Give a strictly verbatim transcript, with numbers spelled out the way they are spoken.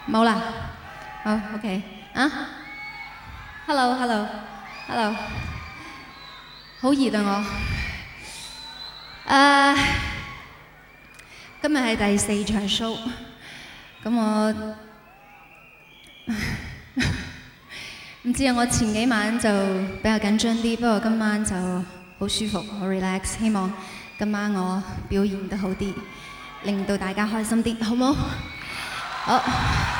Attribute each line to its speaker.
Speaker 1: 冇啦。好 OK 啊 ，Hello Hello Hello， 好熱啊我。誒、uh, 今日係第四場 show， 咁我唔知啊，我前幾晚就比較緊張啲，不過今晚就好舒服，好 relax。希望今晚我表現得好啲，令到大家開心啲，好冇？好。